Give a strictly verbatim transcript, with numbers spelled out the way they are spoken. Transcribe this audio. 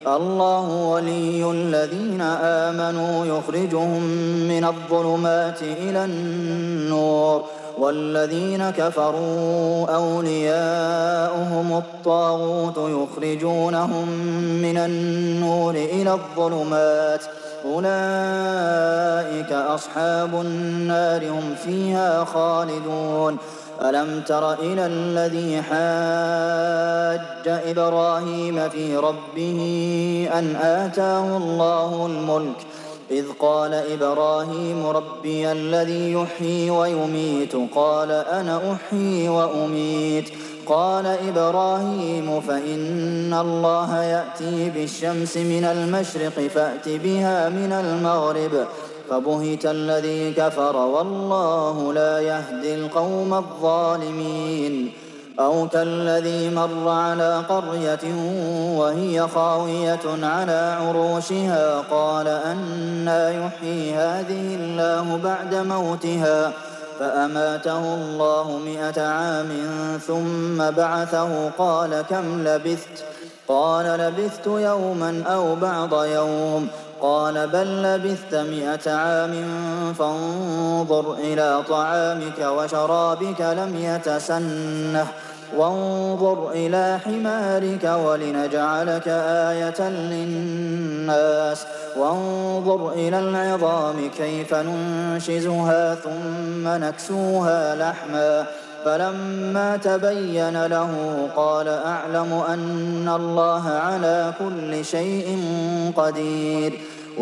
الله ولي الذين آمنوا يخرجهم من الظلمات إلى النور والذين كفروا أولياؤهم الطاغوت يخرجونهم من النور إلى الظلمات أولئك أصحاب النار هم فيها خالدون ألم تر إلى الذي حاج إبراهيم في ربه أن آتاه الله الملك إذ قال إبراهيم ربي الذي يحيي ويميت قال أنا أحيي وأميت قال إبراهيم فإن الله يأتي بالشمس من المشرق فأت بها من المغرب فبهت الذي كفر والله لا يهدي القوم الظالمين أو كالذي مر على قرية وهي خاوية على عروشها قال أنى يحيي هذه الله بعد موتها فأماته الله مئة عام ثم بعثه قال كم لبثت قال لبثت يوما أو بعض يوم قال بل لبثت مئة عام فانظر إلى طعامك وشرابك لم يتسنه وانظر إلى حمارك ولنجعلك آية للناس وانظر إلى العظام كيف ننشزها ثم نكسوها لحما فلما تبين له قال أعلم أن الله على كل شيء قدير